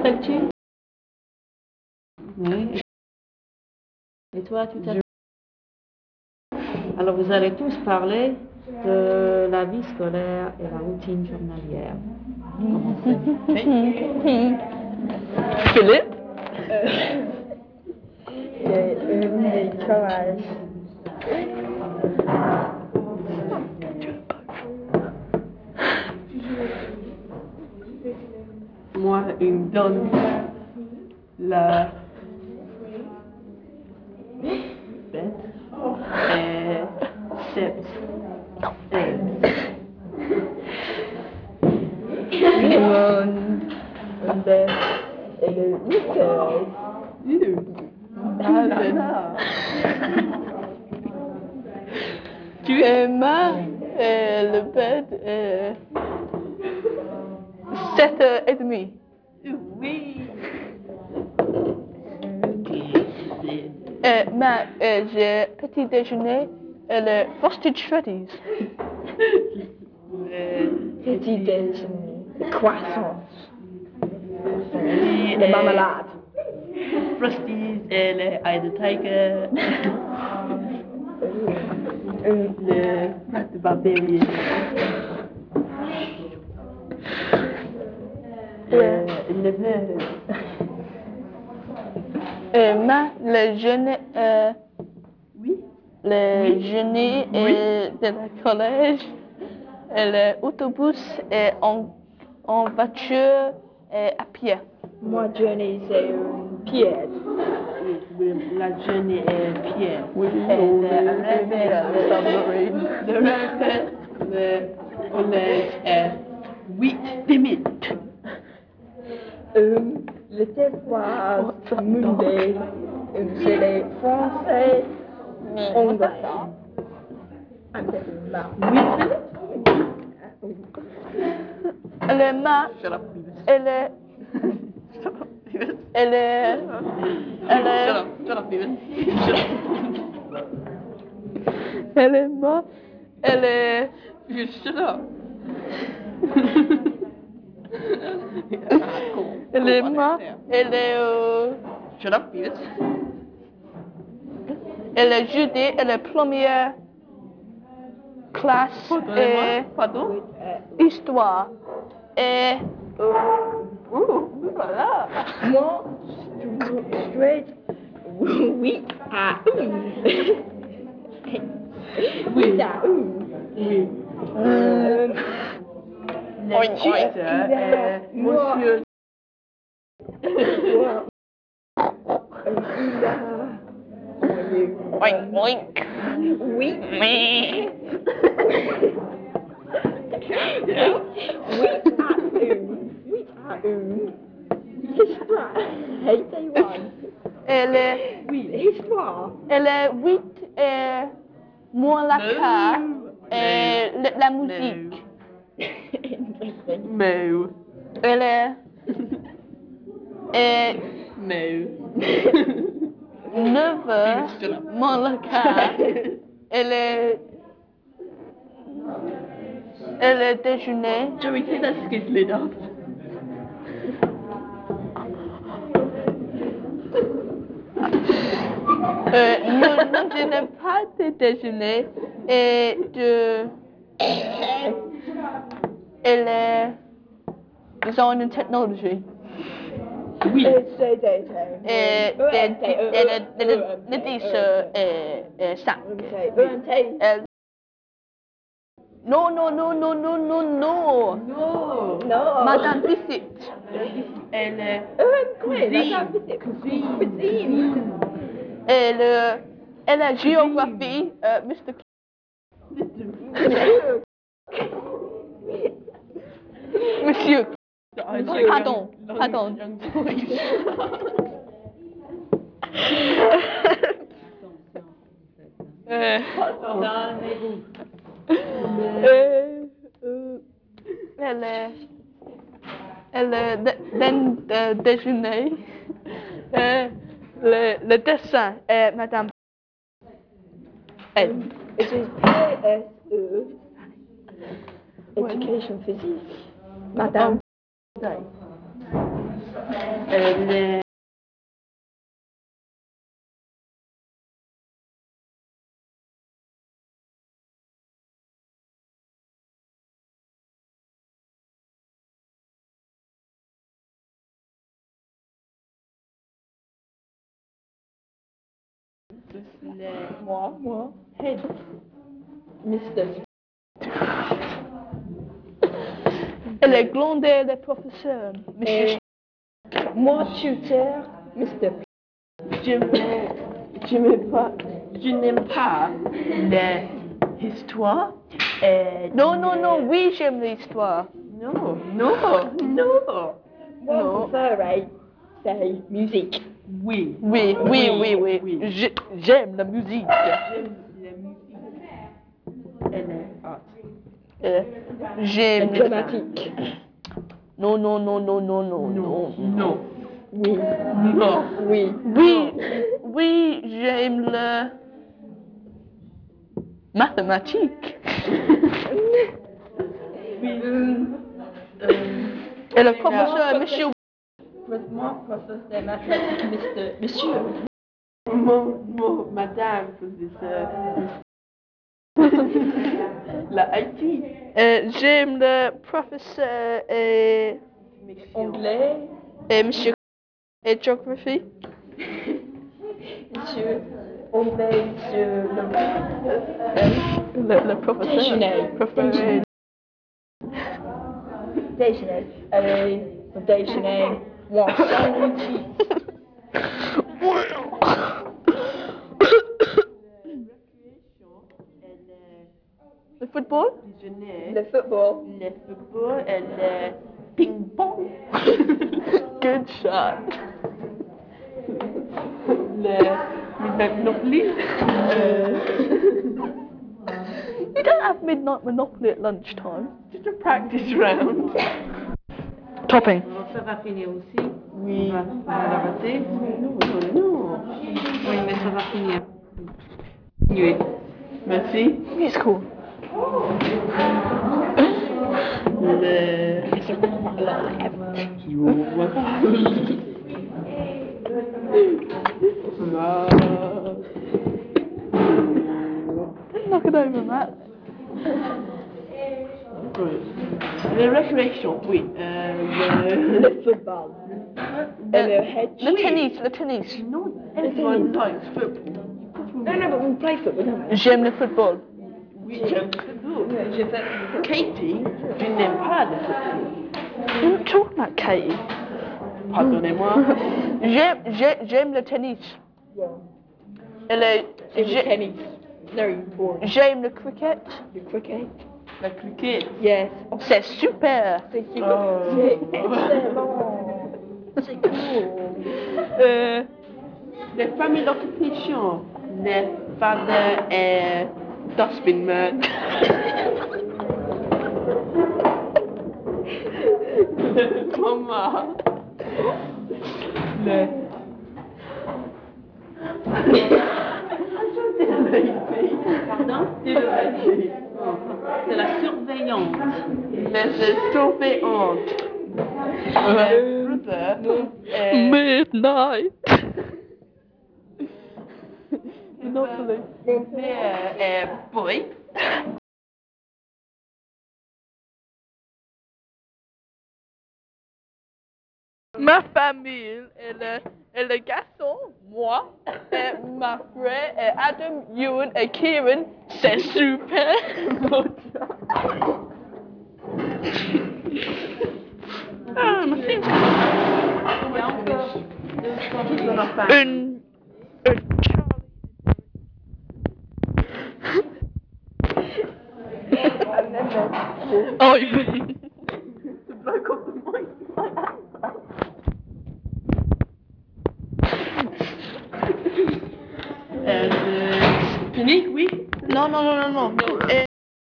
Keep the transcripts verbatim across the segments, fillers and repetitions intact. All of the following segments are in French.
t'appelles-tu? Oui. Et toi, tu t'appelles? Alors, vous allez tous parler de la vie scolaire et la routine journalière. Commencez. Philippe? Le travail. Moi, il me donne la bête et steps. Mon bête et le week-end. Tu Emma et le bed est sept heures et demie. Oui. Et ma, et j'ai petit déjeuner et le frosted shreddies. Petit déjeuner. Le croissant. Et Les marmelades. Frosties et les Eye the Tiger. Le Rat the Barbarian. Euh, le vin. Et ma, le jeune, euh, Oui. le Oui. jeune Oui. et de la collège, et l'autobus est en, en voiture et à pied. Moi, journée, c'est un pied. Oui, la journée est pied. Oui, Et on le est rêve, le submarine. le rêve, le collège est huit minutes. Um, le devoir monday, um, c'est les français, anglais. I'm getting that. Oui, Philippe? Elle est ma, Shut up, Beavis. elle est, Shut up, Beavis. elle est, elle est, Shut up, shut up, Beavis. Shut up. elle est ma, elle est, Beavis, shut up. elle est ma, elle est, euh, Shut up, Beavis. elle est jeudi, elle est première classe et Pardon? histoire et, Ouh, voilà. Moi, straight, oui, à une. Oui, à une. Oui. Euh, Le tuteur est monsieur. moi, il a, oink oink, oui, mais, oui, à une. Oui, à une. Histoire. Hey, Taïwan. elle est, Oui. Histoire. elle est huit et moins la car et le- la musique. No. Elle est, et No. neuf heures moins la car. Elle est, elle est déjeuner. Joey, take that skid lid off. Euh, non, non, je n'ai pas de déjeuner et de, elle est design and technology. Oui. C'est des Et le dix et cinq. Non, non, non, non, non, non, non. No. Non. Madame Visite. Elle est Cuisine. cuisine. Cuisine. Et le, et la géographie, euh, mister Monsieur. Pardon, pardon. Euh, euh, euh, elle est, elle est de- de- de- déjeuner. Euh, le, le dessin est Madame. Elle. It is P S E. Education physique. Madame. Elle est Moi, moi. Head. Mister. Elle est glandée des professeurs. Monsieur. Et moi, tuteur, Mister Je n'aime je n'aime pas, je n'aime pas l'histoire. Et Non, non, non, oui, j'aime l'histoire. non, non, non. Moi, Non. préféré, c'est musique. Oui. Oui, oui, oui, oui. Oui. J'ai- J'aime la musique. J'aime la musique. Elle est art. Euh, J'aime les... Dramatique. Non, non, non, non, non, non, non. Non. Oui. Non. Oui. Oui, oui, j'aime le... mathématiques. Oui. Euh, Et le professeur, monsieur... Moi, professeur de mathématiques, Mister Monsieur. mon, mon, madame professeur. La I T. Euh, j'aime le professeur et, Anglais, et monsieur et géographie. Monsieur. Anglais, Monsieur. Le, le professeur. Déjeuner. Préféré. Déjeuner. Allez, au déjeuner. Moi, sandwich. Le football. Déjeuner. Le football. Le football et le ping-pong. Good shot. Le Midnight Monopoly. You don't have midnight monopoly at lunchtime. Just a practice round. Topping. Ça va finir aussi. Oui. On va, on va l'arrêter. Non, non, non. Oui, mais ça va finir. Oui. Merci. Musical. Le... Knock it over, Matt. Le récréation, oui. Euh, Le football. Et le hedge. Le tennis, le tennis. le... Non, everyone likes football. No, no, but we play football, don't we? J'aime le football. Oui, j'aime le football. J'ai fait. Katie, je n'aime pas le football. You're talking about Katie. Pardonnez-moi. J'aime, j'ai- j'aime le tennis. Yeah. Et le, C'est le j'ai- tennis. Very important. j'aime le cricket. Le cricket. La cricket. Yes. C'est super. C'est Oh. c'est excellent. C'est cool. Euh, Les familles d'occupation. Le father est dustbin man. Maman. Le... Pardon? C'est la surveillante. La surveillante. Le brother est... Midnight. Monopoly. Mon père est boy. Ma famille et le, et le garçon, moi, et ma frère, et Adam, Ewan et Kieran, c'est super. Ah, ma fille. Une, une Charlie. Oh, you Euh, Fini, oui. Non, non, non, non, non. Et-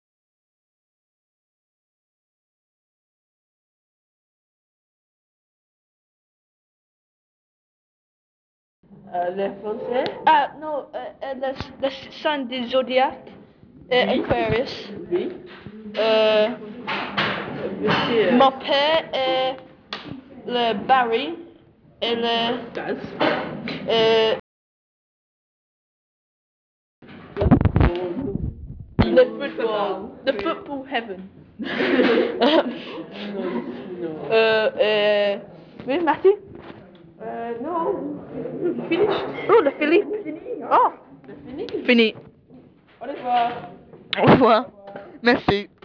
Euh, le français. ah, non, euh, euh, le, le signe du zodiaque, et Oui. Aquarius. Oui. Euh, Monsieur. mon père est le Barry et le... Taz. Euh, le football. The football heaven. euh, euh, oui, merci. Euh, non. Finished. Oh, le Philly. Oh, Fini. fini. Au revoir. Au revoir. Merci.